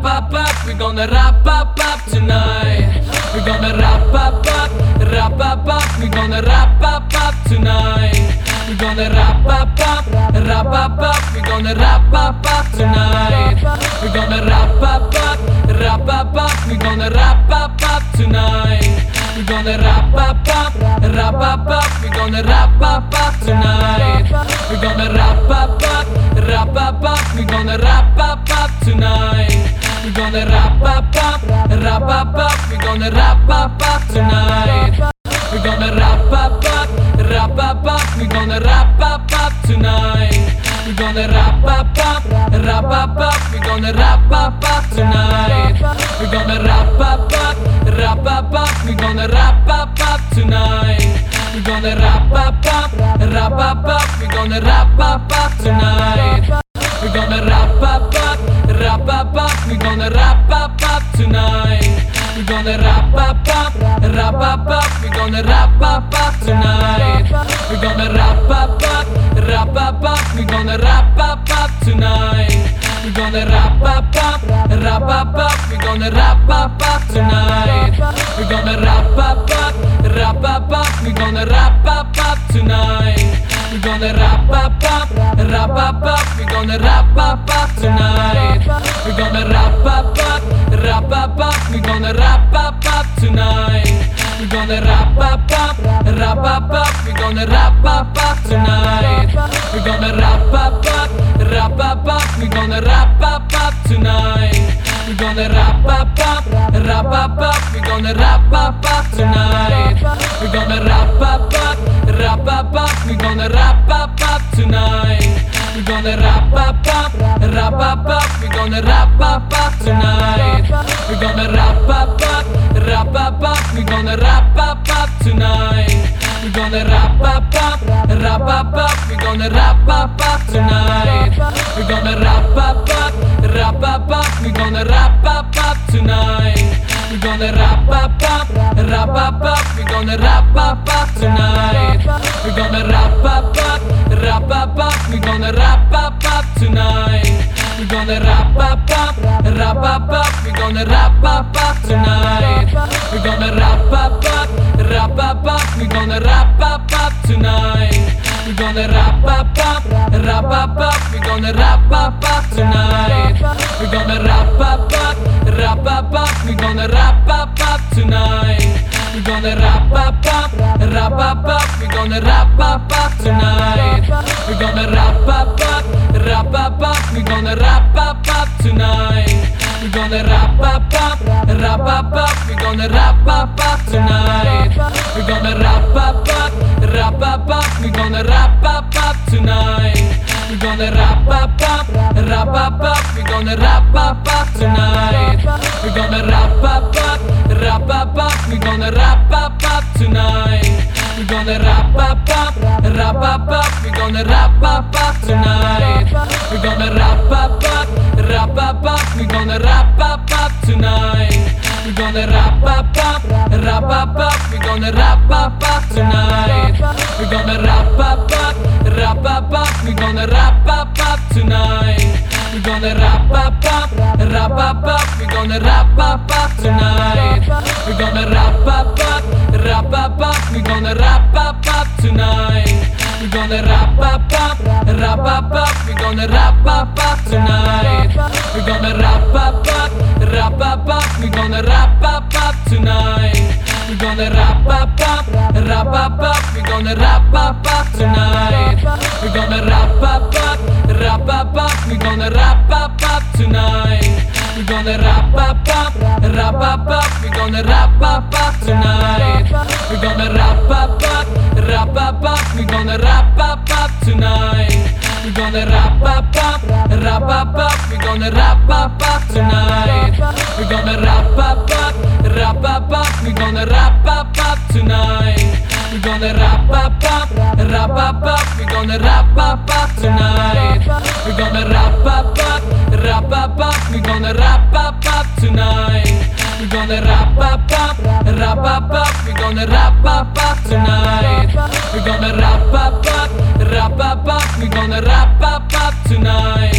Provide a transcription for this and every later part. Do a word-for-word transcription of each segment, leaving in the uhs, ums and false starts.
up up, we're gonna wrap up up tonight. We're gonna wrap up up, wrap up up, we're gonna wrap up up tonight. We're gonna wrap up up, wrap up up, we're gonna wrap up up tonight. We're gonna wrap up up, wrap up up, we're gonna wrap up up tonight. We're gonna wrap up up, wrap up up, we're gonna wrap up up tonight. We're gonna wrap up up, wrap up up, we're gonna wrap up up tonight. We're gonna wrap up up, wrap up up, we're gonna wrap up up tonight. We're gonna wrap up up, wrap up up, we're gonna wrap up up tonight. We're gonna wrap up up, wrap up up, we're gonna wrap up up tonight. We're gonna wrap up up, wrap up up, we're gonna wrap up up tonight. We're gonna wrap up up, wrap up up, we're gonna wrap up up tonight. We're gonna wrap up up, wrap up up, we're gonna wrap up up tonight. We're gonna wrap up up, wrap up up, we're gonna wrap up up tonight. We're gonna wrap up up, wrap up up, we're gonna wrap up up tonight. We're gonna wrap up up, wrap up up, we're gonna wrap up up tonight. We're gonna wrap up up, wrap up up, we're gonna wrap up up tonight. We're gonna wrap up up, wrap up up, we're gonna wrap up up tonight. We're gonna wrap up up, wrap up up, we're gonna wrap up up tonight. We're gonna wrap up up, wrap up up, we're gonna wrap up up tonight. We're gonna wrap up up, wrap up up, we're gonna wrap up up tonight. We're gonna wrap up up, wrap up up, we're gonna wrap up up tonight. We're gonna wrap up up, wrap up up, we're gonna wrap up up tonight. We're gonna wrap up up, wrap up up, we're gonna wrap up up tonight. We're gonna wrap up up, wrap up up, we're gonna wrap up up tonight. We're gonna wrap up up, wrap up up, we're gonna wrap up up tonight. We're gonna wrap up up, wrap up up, we're gonna wrap up up tonight. We're gonna wrap up up, wrap up up, we're gonna wrap up up tonight. We're gonna wrap up up, wrap up up, we're gonna wrap up up tonight. We're gonna wrap up up, wrap up up, we're gonna wrap up up tonight. We're gonna wrap up up, wrap up up, we're gonna wrap up up tonight. We're gonna wrap up up, wrap up up, we're gonna wrap up up tonight. We're gonna wrap up up, wrap up up, we're gonna wrap up up tonight. We're gonna wrap up up, wrap up up, we're gonna wrap up up tonight. We're gonna wrap up up, wrap up up, we're gonna wrap up up tonight. We're gonna wrap up up, wrap up up, we're gonna wrap up up tonight. We're gonna wrap up up, wrap up up, we're gonna wrap up up tonight. We're gonna wrap up up, wrap up up, we're gonna wrap up up tonight. We're gonna wrap up up, wrap up up, we're gonna wrap up up tonight. We're gonna wrap up up, wrap up up, we're gonna wrap up up tonight. We're gonna wrap up up, wrap up up, we're gonna wrap up up tonight. We're gonna wrap up up, wrap up up, we're gonna wrap up up tonight. We're gonna wrap up up, wrap up up, we're gonna wrap up up tonight. We're gonna wrap up up, wrap up up, we're gonna wrap up up tonight. We're gonna wrap up up, wrap up up, we're gonna wrap up up tonight. We're gonna wrap up up, wrap up up, we're gonna wrap up up tonight. We're gonna wrap up up, wrap up up, we're gonna wrap up up tonight. We're gonna wrap up up, wrap up up, we're gonna wrap up up tonight. We're gonna wrap up up, wrap up up, we're gonna wrap up up tonight. We're gonna wrap up up, wrap up up, we're gonna wrap up up tonight. We're gonna wrap up up, wrap up up, we're gonna wrap up up tonight. We're gonna wrap up up, wrap up up, we're gonna wrap up up tonight. We're gonna wrap up up, wrap up up, we're gonna wrap up up tonight. We're gonna wrap up up, wrap up up, we're gonna wrap up up tonight. We're gonna wrap up up, wrap up up, we're gonna wrap up up tonight. We're gonna wrap up up, wrap up up, we're gonna wrap up up tonight. We're gonna wrap up up, wrap up up, we're gonna wrap up up tonight.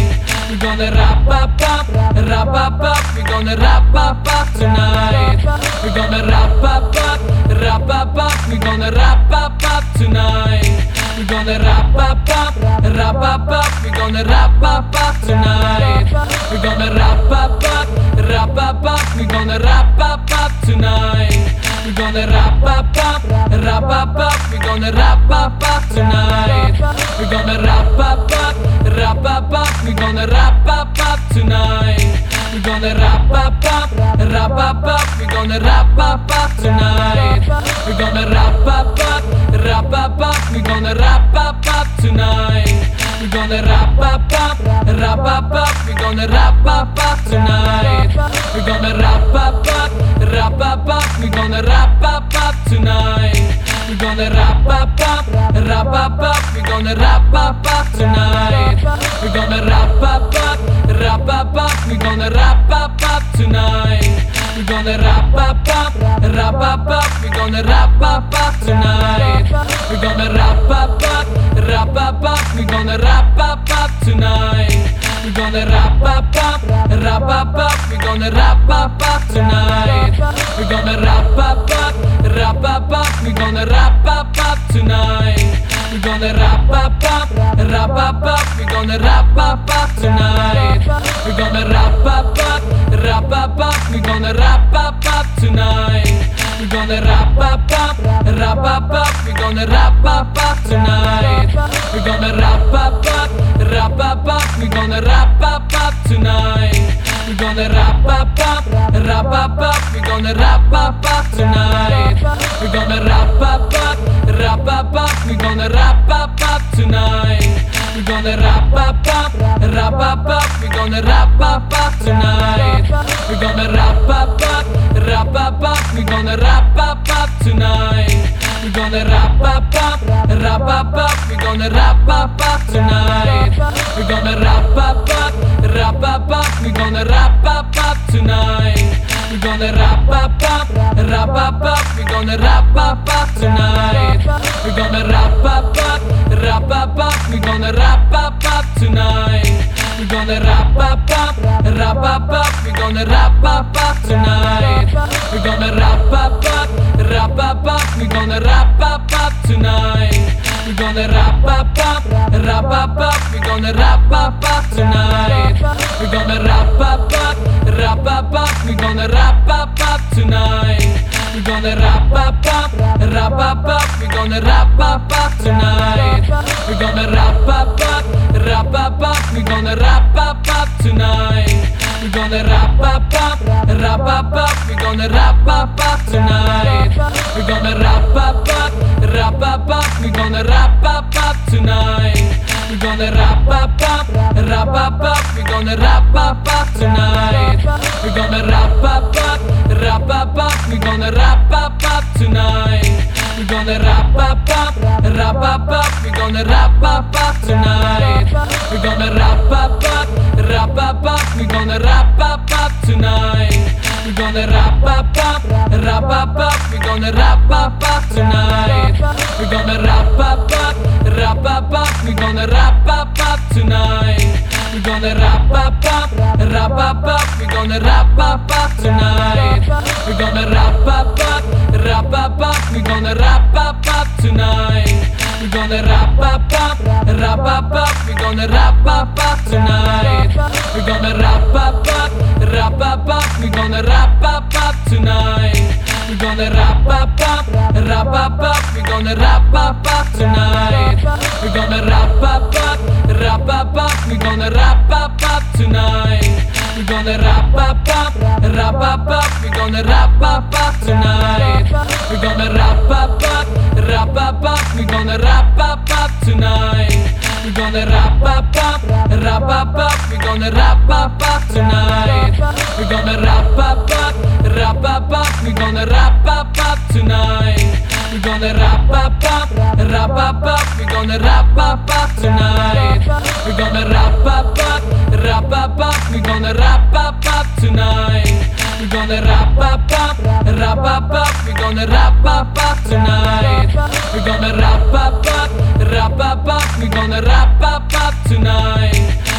We're gonna rap up up, rap up up. We're gonna rap up up tonight. We're gonna rap up up, rap up up. We're gonna rap up up tonight. We're gonna rap up up, rap up up. We're gonna rap up up tonight. We're gonna rap up up, rap up up. We're gonna rap up up tonight. We're gonna rap up up, rap up up. We're gonna rap up up tonight. We're gonna rap up up, rap up up. We're gonna rap up up tonight. We're gonna rap up up, rap up up. We're gonna rap up up tonight. We're gonna rap up up, rap up up. We're gonna rap up up tonight. We're gonna rap up up, rap up up. We're gonna rap up up tonight. We're gonna rap up up, rap up up. We're gonna wrap up up tonight. We're gonna wrap up up, wrap up up. We're gonna wrap up up tonight. We're gonna wrap up up, wrap up up. We're gonna wrap up up tonight. We're gonna wrap up up, wrap up up. We're gonna wrap up up tonight. We're gonna wrap up up, wrap up up. We're gonna wrap up up tonight. We're gonna wrap up up, wrap up up. We're gonna wrap up up tonight. We're gonna wrap up up, wrap up up. We're gonna wrap up up tonight. We're gonna wrap up up, wrap up up. We're gonna wrap up up tonight. We're gonna wrap up up, wrap up up. We're gonna wrap up up tonight. We're gonna wrap up up, wrap up up. We're gonna wrap up up tonight. We're gonna wrap up up, wrap up up. We're gonna wrap up up tonight. We're gonna wrap up up, wrap up up. We're gonna wrap up up tonight. We're gonna wrap up up, wrap up up. We're gonna wrap up up tonight. We're gonna wrap up up, wrap up up. We're gonna wrap up up tonight. We're gonna wrap up up, wrap up up. We're gonna wrap up up tonight. We're gonna wrap up up, wrap up up. We're gonna wrap up up tonight. We're gonna wrap up up, wrap up up. We're gonna wrap up up tonight. We're gonna wrap up up, wrap up up. We're gonna wrap up up tonight. We're gonna wrap up up, wrap up up. We're gonna wrap up up tonight. We're gonna wrap up up, wrap up up. We're gonna wrap up up tonight. We're gonna wrap up up, wrap up up. We're gonna wrap up up tonight. We're gonna wrap up up, wrap up up. We're gonna wrap up up tonight. We're gonna wrap up up, wrap up up. We're gonna wrap up up tonight. We're gonna wrap up up, wrap up up. We're gonna wrap up up tonight. We're gonna wrap up up, wrap up up. We're gonna wrap up up tonight. We're gonna wrap up up, wrap up up. We're gonna wrap up up tonight. We're gonna wrap up up, wrap up up. We're gonna wrap up up tonight. We're gonna wrap up up, wrap up up. We're gonna wrap up up tonight. We're gonna wrap up up, wrap up up. We're gonna wrap up up tonight. We're gonna wrap up up, wrap up up. We're gonna wrap up up tonight. We're gonna wrap up up, wrap up up. We're gonna wrap up up tonight. We're gonna wrap up up, wrap up up. We're gonna wrap up up tonight. We're gonna wrap up up, wrap up up. We're gonna wrap up up tonight. We're gonna wrap up up, wrap up up. We're gonna wrap up up tonight. We're gonna wrap up up, wrap up up. We're gonna wrap up up tonight. We're gonna wrap up up, wrap up up. We're gonna wrap up up tonight. We're gonna wrap up up, wrap up up. We're gonna wrap up up tonight. We're gonna wrap up up, wrap up up. We're gonna wrap up up tonight. We're gonna wrap up up, wrap up up. We're gonna wrap up up tonight. We're gonna wrap up up, wrap up up. We're gonna wrap up up tonight. We're gonna wrap up up, wrap up up. We're gonna wrap up up tonight. We're gonna wrap up up, wrap up up. We're gonna wrap up up tonight. We're gonna wrap up up, wrap up up. We're gonna wrap up up tonight. We're gonna wrap up up, wrap up up. We're gonna wrap up up tonight. We're gonna wrap up up, wrap up up. We're gonna wrap up up tonight. We're gonna wrap up up, wrap up up. We're gonna wrap up up tonight. We're gonna wrap up up, wrap up up. We're gonna wrap up up tonight.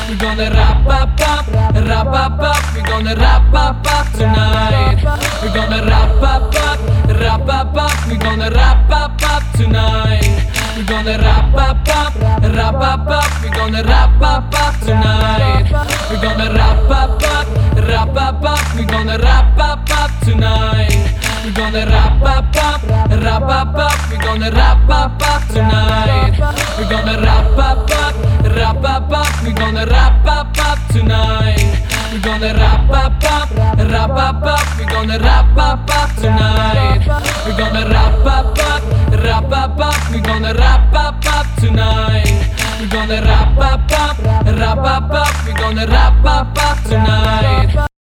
We're gonna rap up up, rap up up. We're gonna rap up up tonight. We're gonna rap up up, rap up up. We're gonna rap up up tonight. We're gonna rap up up, rap up up. We're gonna rap up up tonight. We're gonna rap up up, rap up up. We're gonna rap up up tonight. We're gonna rap up up, rap up up. We're gonna rap up up tonight. We're gonna rap up up, rap up up. We're gonna rap up up tonight. We're gonna rap up up, rap up up. We're gonna rap up up tonight. We're gonna rap up up, rap up up. We're gonna wrap up up tonight. We're gonna wrap up up, wrap up up. We're gonna wrap up up tonight.